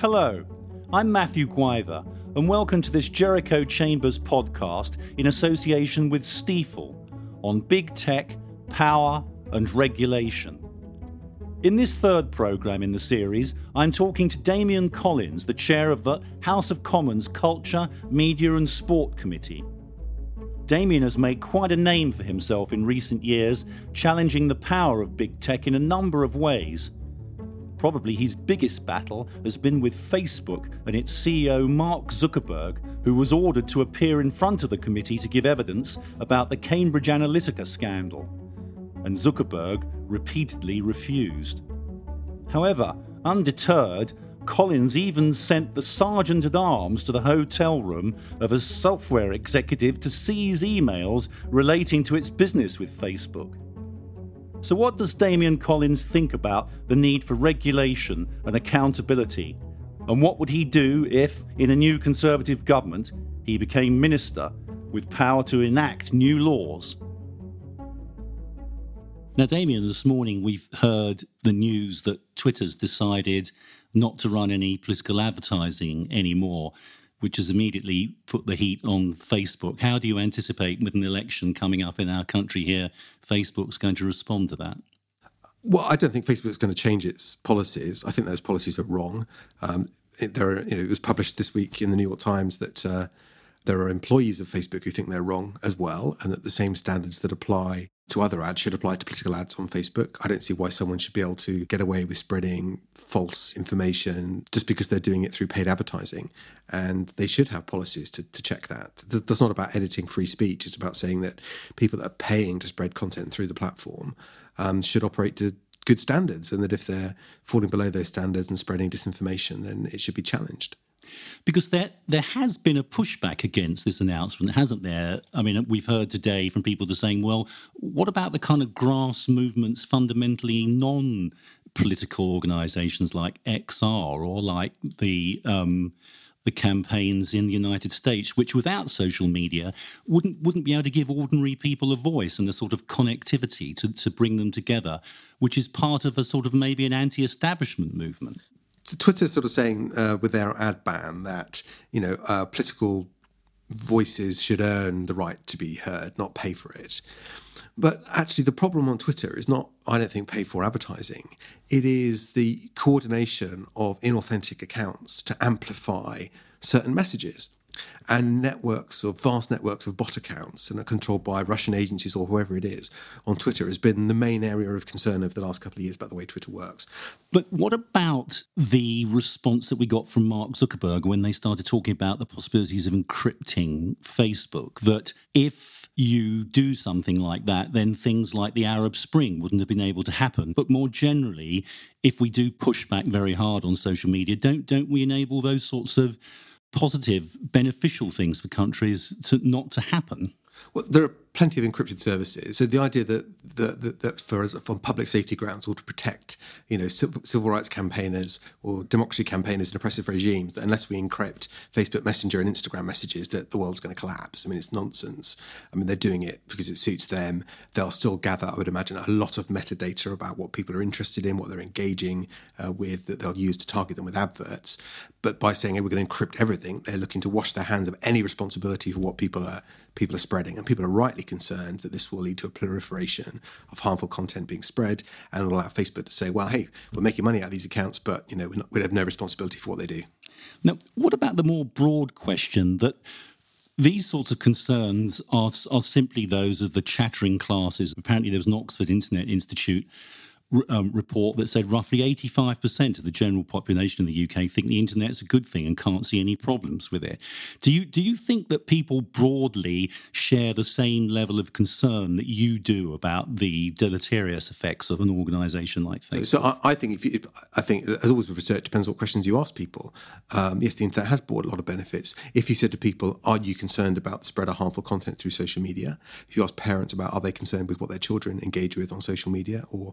Hello, I'm Matthew Gwyther, and welcome to this Jericho Chambers podcast in association with Stifel on big tech, power and regulation. In this third programme in the series, I'm talking to Damian Collins, the chair of the House of Commons Culture, Media and Sport Committee. Damian has made quite a name for himself in recent years, challenging the power of big tech in a number of ways. Probably his biggest battle has been with Facebook and its CEO Mark Zuckerberg, who was ordered to appear in front of the committee to give evidence about the Cambridge Analytica scandal. And Zuckerberg repeatedly refused. However, undeterred, Collins even sent the sergeant-at-arms to the hotel room of a software executive to seize emails relating to its business with Facebook. So what does Damian Collins think about the need for regulation and accountability? And what would he do if, in a new Conservative government, he became minister with power to enact new laws? Now, Damian, this morning we've heard the news that Twitter's decided not to run any political advertising anymore, which has immediately put the heat on Facebook. How do you anticipate, with an election coming up in our country here, Facebook's going to respond to that? Well, I don't think Facebook's going to change its policies. I think those policies are wrong. It was published this week in the New York Times that there are employees of Facebook who think they're wrong as well, and that the same standards that apply to other ads should apply to political ads on Facebook. I don't see why someone should be able to get away with spreading false information just because they're doing it through paid advertising. And they should have policies to check that. That's not about editing free speech. It's about saying that people that are paying to spread content through the platform should operate to good standards, and that if they're falling below those standards and spreading disinformation, then it should be challenged. Because there has been a pushback against this announcement, hasn't there? I mean, we've heard today from people that are saying, well, what about the kind of grass movements, fundamentally non-political organisations like XR or like the campaigns in the United States, which without social media wouldn't be able to give ordinary people a voice and a sort of connectivity to bring them together, which is part of a sort of maybe an anti-establishment movement. Twitter's sort of saying with their ad ban that, political voices should earn the right to be heard, not pay for it. But actually the problem on Twitter is not, I don't think, pay for advertising. It is the coordination of inauthentic accounts to amplify certain messages. And vast networks of bot accounts and are controlled by Russian agencies or whoever it is on Twitter has been the main area of concern over the last couple of years about the way Twitter works. But what about the response that we got from Mark Zuckerberg when they started talking about the possibilities of encrypting Facebook, that if you do something like that, then things like the Arab Spring wouldn't have been able to happen. But more generally, if we do push back very hard on social media, don't we enable those sorts of positive, beneficial things for countries not to happen? Well, there are plenty of encrypted services. So the idea that for public safety grounds or to protect, civil rights campaigners or democracy campaigners in oppressive regimes, that unless we encrypt Facebook Messenger and Instagram messages, that the world's going to collapse. I mean, it's nonsense. I mean, they're doing it because it suits them. They'll still gather, I would imagine, a lot of metadata about what people are interested in, what they're engaging with, that they'll use to target them with adverts. But by saying, hey, we're going to encrypt everything, they're looking to wash their hands of any responsibility for what people are spreading. And people are rightly concerned that this will lead to a proliferation of harmful content being spread, and will allow Facebook to say, well, hey, we're making money out of these accounts, but we have no responsibility for what they do. Now, what about the more broad question that these sorts of concerns are simply those of the chattering classes? Apparently there was an Oxford Internet Institute report that said roughly 85% of the general population in the UK think the internet's a good thing and can't see any problems with it. Do you think that people broadly share the same level of concern that you do about the deleterious effects of an organisation like Facebook? So I think as always with research, it depends what questions you ask people. Yes, the internet has brought a lot of benefits. If you said to people, are you concerned about the spread of harmful content through social media? If you ask parents about, are they concerned with what their children engage with on social media, or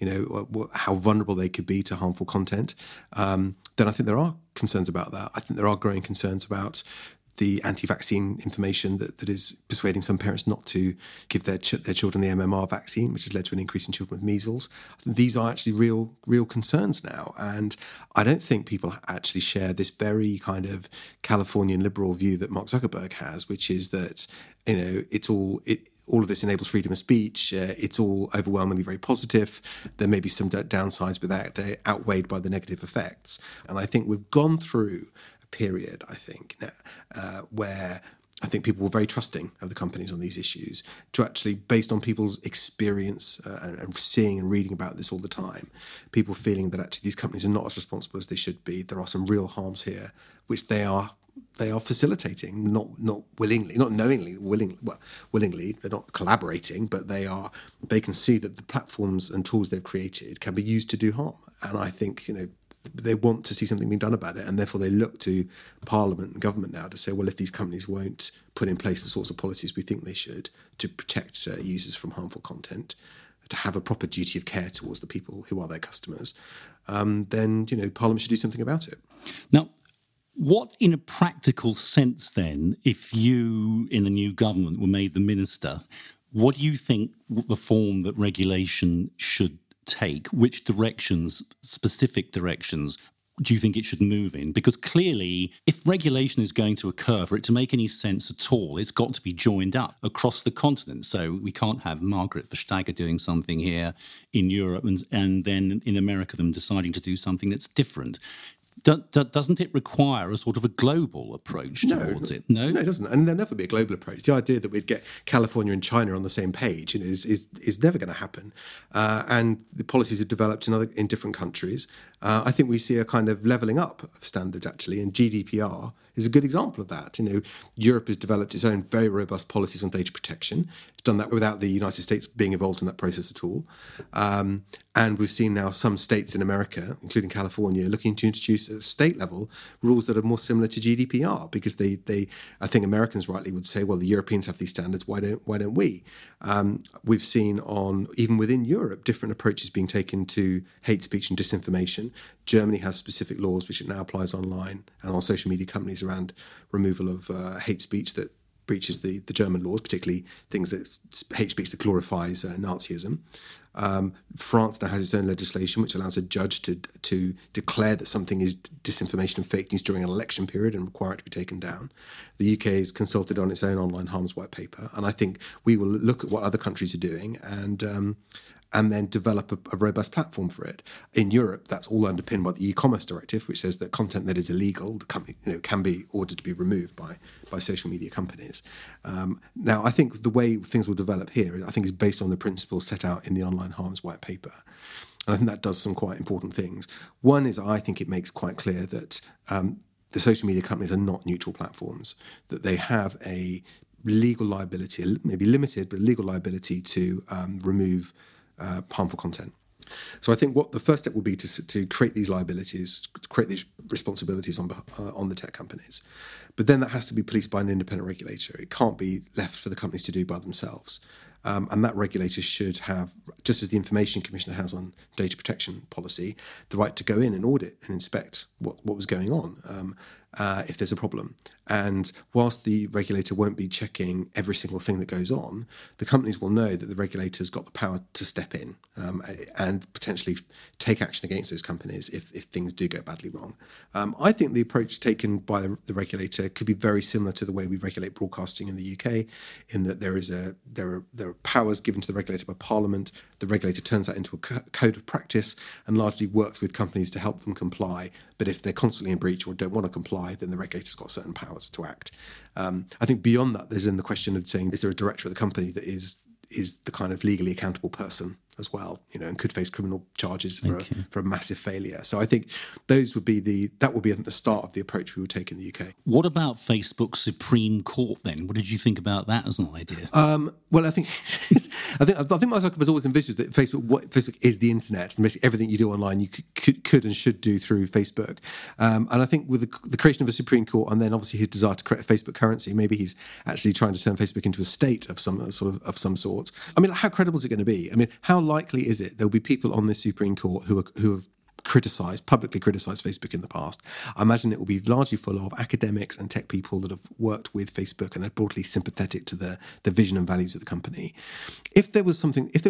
how vulnerable they could be to harmful content, then I think there are concerns about that. I think there are growing concerns about the anti-vaccine information that is persuading some parents not to give their children the MMR vaccine, which has led to an increase in children with measles. These are actually real concerns now. And I don't think people actually share this very kind of Californian liberal view that Mark Zuckerberg has, which is that, all of this enables freedom of speech. It's all overwhelmingly very positive. There may be some downsides, but they're outweighed by the negative effects. And I think we've gone through period, I think, where I think people were very trusting of the companies on these issues, to actually, based on people's experience and seeing and reading about this all the time, people feeling that actually these companies are not as responsible as they should be. There are some real harms here, which they are facilitating, not willingly, not knowingly, willingly. They're not collaborating, but they can see that the platforms and tools they've created can be used to do harm. And I think, they want to see something being done about it, and therefore they look to Parliament and government now to say, well, if these companies won't put in place the sorts of policies we think they should to protect users from harmful content, to have a proper duty of care towards the people who are their customers, then Parliament should do something about it. Now, what, in a practical sense, then, if you in the new government were made the minister, what do you think the form that regulation should take? Which specific directions, do you think it should move in? Because clearly, if regulation is going to occur, for it to make any sense at all, it's got to be joined up across the continent. So we can't have Margaret Vestager doing something here in Europe and then in America them deciding to do something that's different. Doesn't it require a sort of a global approach towards it? No, it doesn't. And there'll never be a global approach. The idea that we'd get California and China on the same page is never going to happen. And the policies are developed in different countries. I think we see a kind of levelling up of standards, actually, and GDPR is a good example of that. Europe has developed its own very robust policies on data protection. It's done that without the United States being involved in that process at all. And we've seen now some states in America, including California, looking to introduce at state level rules that are more similar to GDPR, because I think Americans rightly would say, well, the Europeans have these standards, why don't we? We've seen even within Europe, different approaches being taken to hate speech and disinformation. Germany has specific laws which it now applies online and on social media companies around removal of hate speech that breaches the German laws, particularly things that hate speech that glorifies Nazism. France now has its own legislation which allows a judge to declare that something is disinformation and fake news during an election period and require it to be taken down. The UK has consulted on its own online harms white paper, and I think we will look at what other countries are doing and then develop a robust platform for it. In Europe, that's all underpinned by the e-commerce directive, which says that content that is illegal can be ordered to be removed by social media companies. Now, I think the way things will develop here, I think, is based on the principles set out in the online harms white paper. And I think that does some quite important things. One is, I think it makes quite clear that the social media companies are not neutral platforms, that they have a legal liability, maybe limited, but legal liability to remove harmful content. So I think what the first step will be to create these liabilities, to create these responsibilities on the tech companies. But then that has to be policed by an independent regulator. It can't be left for the companies to do by themselves. And that regulator should have, just as the Information Commissioner has on data protection policy, the right to go in and audit and inspect what was going on if there's a problem. And whilst the regulator won't be checking every single thing that goes on, the companies will know that the regulator's got the power to step in and potentially take action against those companies if things do go badly wrong. I think the approach taken by the regulator could be very similar to the way we regulate broadcasting in the UK, in that there are powers given to the regulator by Parliament. The regulator turns that into a code of practice and largely works with companies to help them comply. But if they're constantly in breach or don't want to comply, then the regulator's got certain powers to act. I think beyond that, there's then the question of saying, is there a director of the company that is the kind of legally accountable person as well, and could face criminal charges for a massive failure. So I think that would be the start of the approach we would take in the UK. What about Facebook's Supreme Court then? What did you think about that as an idea? Well, I think Mark Zuckerberg has always envisaged that Facebook is the internet, and basically everything you do online you could and should do through Facebook. And I think with the creation of a Supreme Court, and then obviously his desire to create a Facebook currency, maybe he's actually trying to turn Facebook into a state of some sort. I mean, how credible is it going to be? I mean, how likely is it there'll be people on this Supreme Court who have publicly criticised Facebook in the past. I imagine it will be largely full of academics and tech people that have worked with Facebook and are broadly sympathetic to the vision and values of the company. If there was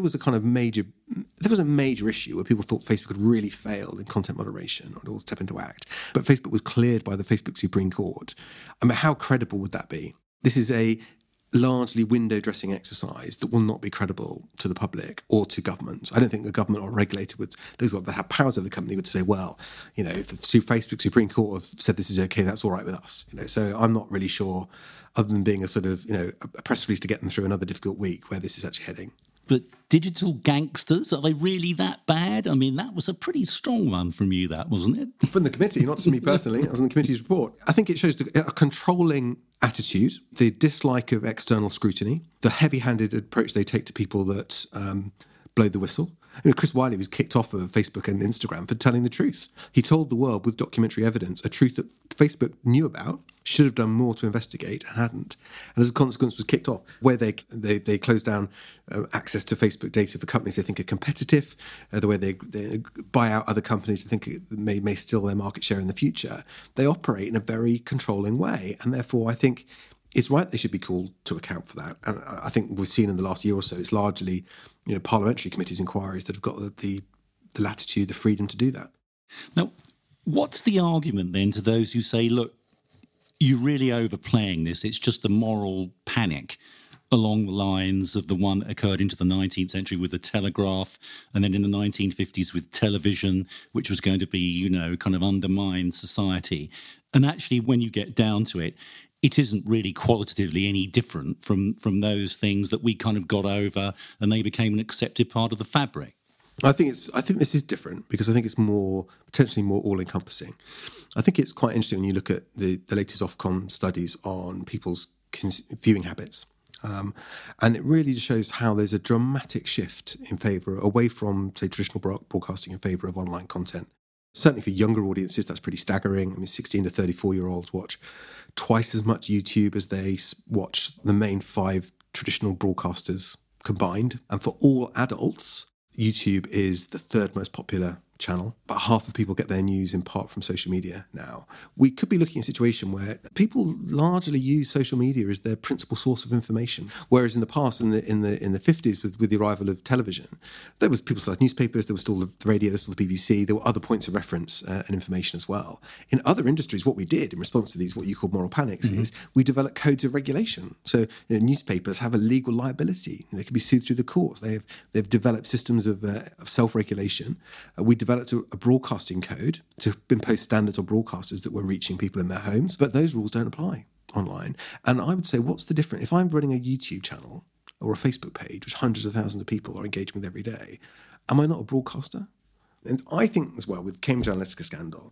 a major issue where people thought Facebook had really failed in content moderation or step into act, but Facebook was cleared by the Facebook Supreme Court, I mean, how credible would that be? This is a largely window dressing exercise that will not be credible to the public or to governments. I don't think a government or a regulator those that have powers over the company would say, well, if the Facebook Supreme Court have said this is okay, that's all right with us. So I'm not really sure, other than being a sort of, a press release to get them through another difficult week, where this is actually heading. But digital gangsters, are they really that bad? I mean, that was a pretty strong one from you, that, wasn't it? From the committee, not just me personally. I was on the committee's report. I think it shows a controlling attitude, the dislike of external scrutiny, the heavy-handed approach they take to people that blow the whistle. Chris Wiley was kicked off of Facebook and Instagram for telling the truth. He told the world with documentary evidence a truth that Facebook knew about, should have done more to investigate, and hadn't. And as a consequence was kicked off, where they closed down access to Facebook data for companies they think are competitive, the way they buy out other companies they think may steal their market share in the future. They operate in a very controlling way, and therefore I think it's right they should be called to account for that. And I think we've seen in the last year or so, it's largely parliamentary committees, inquiries that have got the latitude, the freedom to do that. Now, what's the argument then to those who say, look, you're really overplaying this, it's just a moral panic along the lines of the one that occurred into the 19th century with the telegraph, and then in the 1950s with television, which was going to be, kind of undermine society. And actually, when you get down to it, it isn't really qualitatively any different from those things that we kind of got over and they became an accepted part of the fabric. I think this is different because I think it's potentially more all-encompassing. I think it's quite interesting when you look at the latest Ofcom studies on people's viewing habits. And it really shows how there's a dramatic shift away from, say, traditional broadcasting in favour of online content. Certainly for younger audiences, that's pretty staggering. I mean, 16 to 34-year-olds watch twice as much YouTube as they watch the main 5 traditional broadcasters combined. And for all adults, YouTube is the 3rd most popular channel. About half of people get their news in part from social media now. We could be looking at a situation where people largely use social media as their principal source of information, whereas in the past, in the 50s, with the arrival of television, there was people still had newspapers, there was still the radio, there was still the BBC, there were other points of reference and information as well. In other industries, what we did in response to these, what you call moral panics, is we developed codes of regulation. So newspapers have a legal liability; they can be sued through the courts. They've developed systems of self-regulation. We developed a broadcasting code to impose standards on broadcasters that were reaching people in their homes, but those rules don't apply online. And I would say, what's the difference? If I'm running a YouTube channel or a Facebook page, which hundreds of thousands of people are engaging with every day, am I not a broadcaster? And I think as well, with Cambridge Analytica scandal,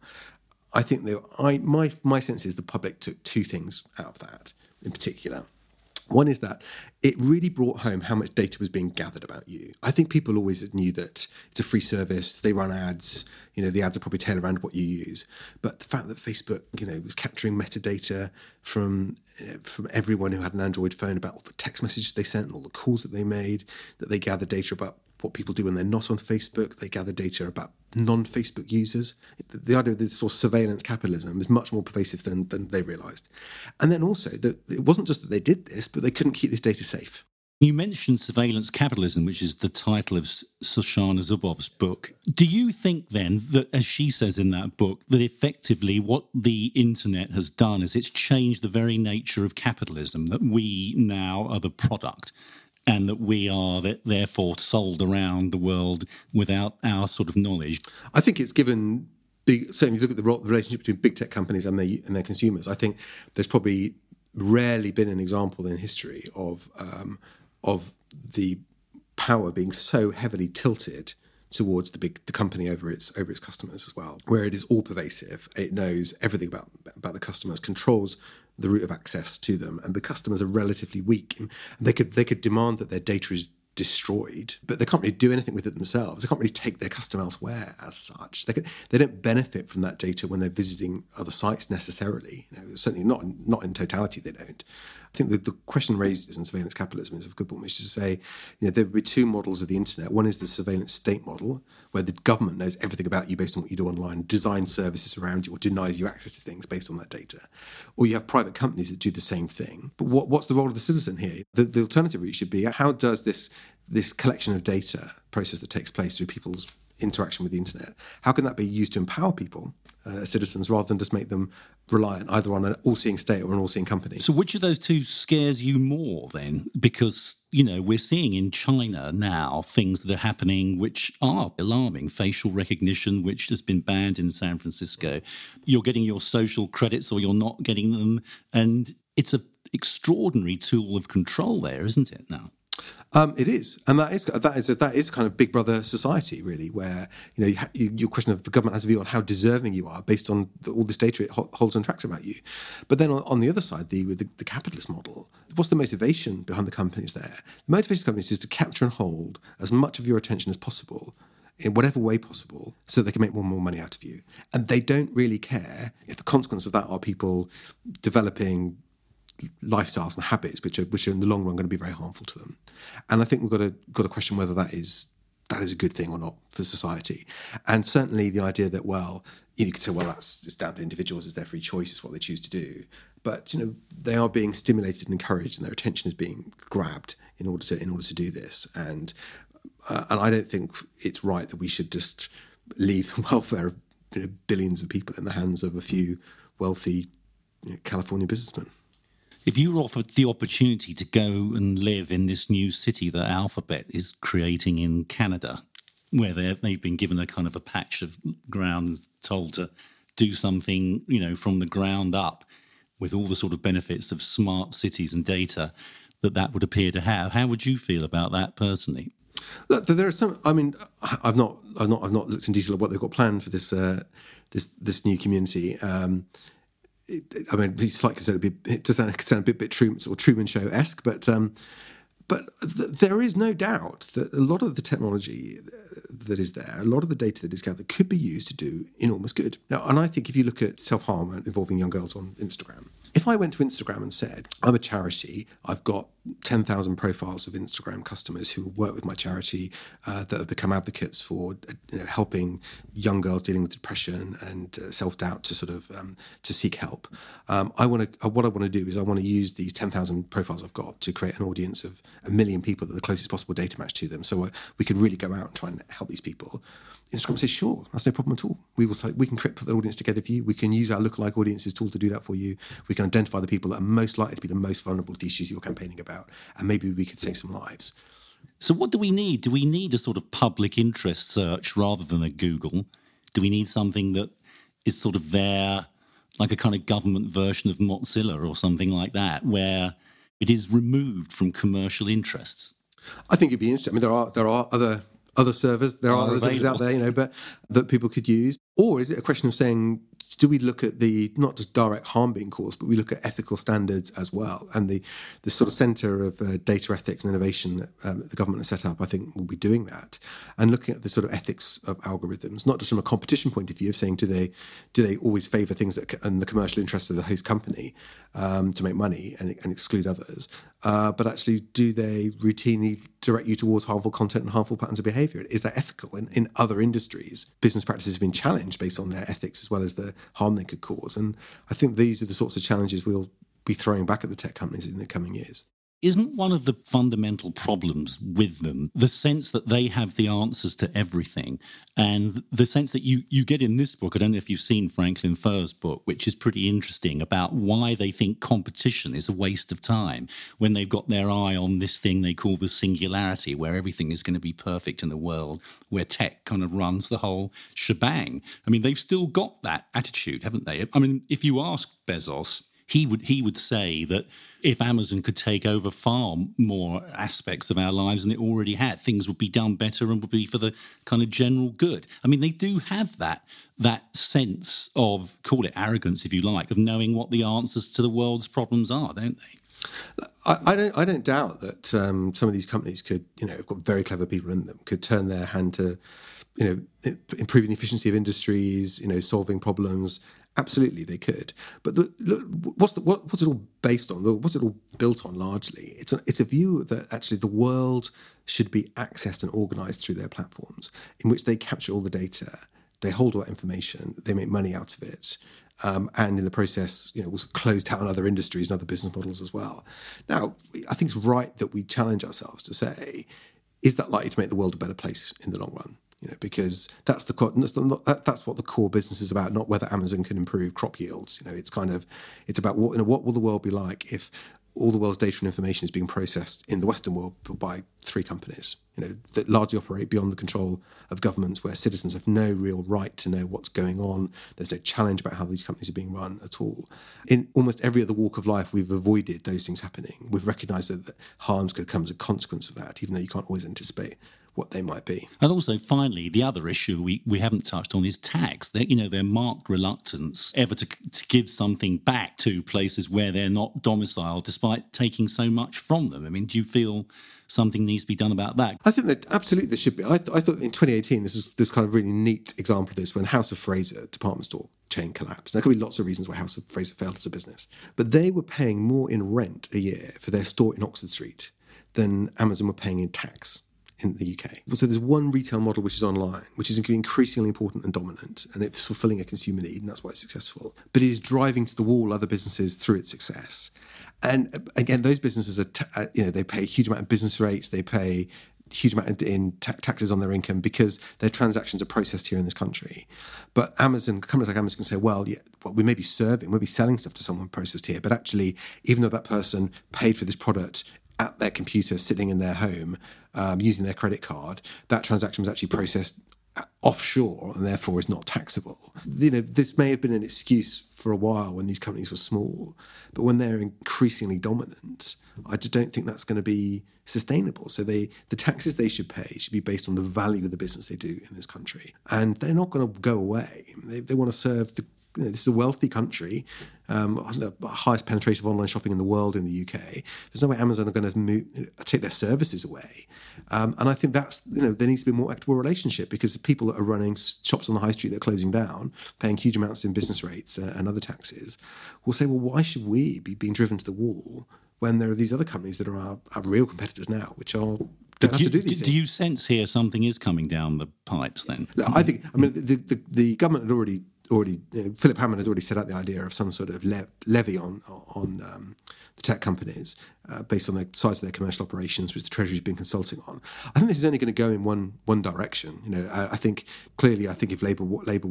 I think my sense is the public took 2 things out of that in particular. One is that it really brought home how much data was being gathered about you. I think people always knew that it's a free service, they run ads, the ads are probably tailored around what you use. But the fact that Facebook, was capturing metadata from everyone who had an Android phone about all the text messages they sent and all the calls that they made, that they gathered data about what people do when they're not on Facebook, they gather data about non-Facebook users. The idea of this sort of surveillance capitalism is much more pervasive than they realised. And then also, that it wasn't just that they did this, but they couldn't keep this data safe. You mentioned surveillance capitalism, which is the title of Shoshana Zuboff's book. Do you think then that, as she says in that book, that effectively what the internet has done is it's changed the very nature of capitalism, that we now are the product and that we are therefore sold around the world without our sort of knowledge? I think it's given certainly you look at the relationship between big tech companies and their consumers. I think there's probably rarely been an example in history of the power being so heavily tilted towards the company over its customers as well, where it is all pervasive. It knows everything about the customers, controls the route of access to them, and the customers are relatively weak. And they could demand that their data is destroyed, but they can't really do anything with it themselves. They can't really take their customer elsewhere as such. They don't benefit from that data when they're visiting other sites necessarily. Certainly not in totality they don't. I think the question raised in surveillance capitalism is a good one, which is to say, there would be two models of the internet. One is the surveillance state model, where the government knows everything about you based on what you do online, designs services around you, or denies you access to things based on that data. Or you have private companies that do the same thing. But what's the role of the citizen here? The alternative route should be, how does this collection of data process that takes place through people's interaction with the internet, how can that be used to empower people, citizens, rather than just make them reliant either on an all-seeing state or an all-seeing company? So which of those two scares you more then? Because, we're seeing in China now things that are happening which are alarming. Facial recognition, which has been banned in San Francisco. You're getting your social credits or you're not getting them. And it's an extraordinary tool of control there, isn't it now? It is, and that is kind of Big Brother society, really, where your question of the government has a view on how deserving you are based on all this data it holds and tracks about you. But then on the other side, the capitalist model, what's the motivation behind the companies there? The motivation of companies is to capture and hold as much of your attention as possible, in whatever way possible, so they can make more and more money out of you. And they don't really care if the consequence of that are people developing lifestyles and habits which are in the long run going to be very harmful to them. And I think we've got to question whether that is a good thing or not for society. And certainly the idea that, you could say, it's down to individuals, it's their free choice, it's what they choose to do. But they are being stimulated and encouraged, and their attention is being grabbed in order to do this. And I don't think it's right that we should just leave the welfare of billions of people in the hands of a few wealthy California businessmen. If you were offered the opportunity to go and live in this new city that Alphabet is creating in Canada, where they've been given a kind of a patch of ground and told to do something, from the ground up with all the sort of benefits of smart cities and data that would appear to have, how would you feel about that personally? Look, there are some. I mean, I've not looked in detail at what they've got planned for this new community. It's like I said, it does sound a bit Truman Show-esque, but there is no doubt that a lot of the technology that is there, a lot of the data that is gathered, could be used to do enormous good. Now, and I think if you look at self-harm involving young girls on Instagram, if I went to Instagram and said, I'm a charity, I've got 10,000 profiles of Instagram customers who work with my charity that have become advocates for helping young girls dealing with depression and self-doubt to sort of to seek help. What I want to do is I want to use these 10,000 profiles I've got to create an audience of 1 million people that are the closest possible data match to them, so we can really go out and try and help these people. Instagram says, sure, that's no problem at all. We can put the audience together for you. We can use our lookalike audiences tool to do that for you. We can identify the people that are most likely to be the most vulnerable to the issues you're campaigning about, and maybe we could save some lives. So what do we need? Do we need a sort of public interest search rather than a Google? Do we need something that is sort of there, like a kind of government version of Mozilla or something like that, where it is removed from commercial interests? I think it'd be interesting. I mean, there are other servers, there are other servers out there, but that people could use. Or is it a question of saying, do we look at the not just direct harm being caused, but we look at ethical standards as well? And the sort of centre of data ethics and innovation that the government has set up, I think, will be doing that, and looking at the sort of ethics of algorithms, not just from a competition point of view of saying, do they always favour things and the commercial interests of the host company to make money and exclude others, but actually, do they routinely direct you towards harmful content and harmful patterns of behaviour? Is that ethical? In other industries, business practices have been challenged based on their ethics as well as the harm they could cause. And I think these are the sorts of challenges we'll be throwing back at the tech companies in the coming years. Isn't one of the fundamental problems with them the sense that they have the answers to everything, and the sense that you get in this book? I don't know if you've seen Franklin Furr's book, which is pretty interesting, about why they think competition is a waste of time when they've got their eye on this thing they call the singularity, where everything is going to be perfect in the world, where tech kind of runs the whole shebang. I mean, they've still got that attitude, haven't they? I mean, if you ask Bezos, he would say that if Amazon could take over far more aspects of our lives than it already had, things would be done better and would be for the kind of general good. I mean, they do have that sense of, call it arrogance if you like, of knowing what the answers to the world's problems are, don't they? I don't doubt that some of these companies could, have got very clever people in them, could turn their hand to improving the efficiency of industries, solving problems. Absolutely, they could. But look, what's it all based on? What's it all built on? Largely, it's a view that actually the world should be accessed and organised through their platforms, in which they capture all the data, they hold all that information, they make money out of it, and in the process, also close down other industries and other business models as well. Now, I think it's right that we challenge ourselves to say, is that likely to make the world a better place in the long run? Because that's what the core business is about, not whether Amazon can improve crop yields. It's about what will the world be like if all the world's data and information is being processed in the Western world by 3 companies, that largely operate beyond the control of governments, where citizens have no real right to know what's going on. There's no challenge about how these companies are being run at all. In almost every other walk of life, we've avoided those things happening. We've recognised that harms could come as a consequence of that, even though you can't always anticipate what they might be. And also, finally, the other issue we haven't touched on is tax. Their marked reluctance ever to give something back to places where they're not domiciled, despite taking so much from them. I mean, do you feel something needs to be done about that? I think that absolutely there should be. I thought in 2018 this was this kind of really neat example of this when House of Fraser department store chain collapsed. There could be lots of reasons why House of Fraser failed as a business, but they were paying more in rent a year for their store in Oxford Street than Amazon were paying in tax in the UK. So there's one retail model which is online, which is increasingly important and dominant, and it's fulfilling a consumer need, and that's why it's successful. But it is driving to the wall other businesses through its success. And again, those businesses are, they pay a huge amount of business rates, they pay a huge amount in taxes on their income because their transactions are processed here in this country. But companies like Amazon can say, we may be selling stuff to someone processed here, but actually, even though that person paid for this product at their computer, sitting in their home, using their credit card, that transaction was actually processed offshore and therefore is not taxable. This may have been an excuse for a while when these companies were small, but when they're increasingly dominant, I just don't think that's going to be sustainable. So the taxes they should pay should be based on the value of the business they do in this country, and they're not going to go away. They want to serve this is a wealthy country, the highest penetration of online shopping in the world in the UK. There's no way Amazon are going to take their services away. And I think that's, there needs to be a more equitable relationship, because the people that are running shops on the high street that are closing down, paying huge amounts in business rates and other taxes, will say, well, why should we be being driven to the wall when there are these other companies that are our real competitors now, which are... Do you sense here something is coming down the pipes then? I think, the government had already Philip Hammond had already set out the idea of some sort of levy on the tech companies based on the size of their commercial operations, which the Treasury's been consulting on. I think this is only going to go in one direction. I think if Labour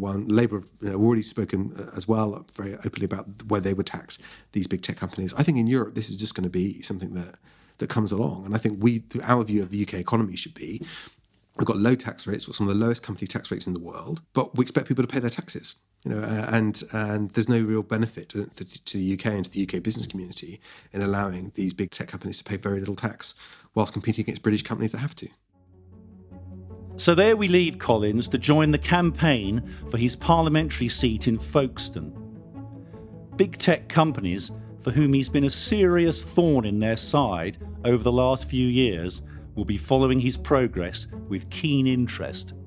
have already spoken as well very openly about where they would tax these big tech companies. I think in Europe this is just going to be something that comes along, and I think our view of the UK economy should be, we've got low tax rates, we've got some of the lowest company tax rates in the world, but we expect people to pay their taxes. And there's no real benefit to the UK and to the UK business community in allowing these big tech companies to pay very little tax whilst competing against British companies that have to. So there we leave Collins to join the campaign for his parliamentary seat in Folkestone. Big tech companies for whom he's been a serious thorn in their side over the last few years will be following his progress with keen interest.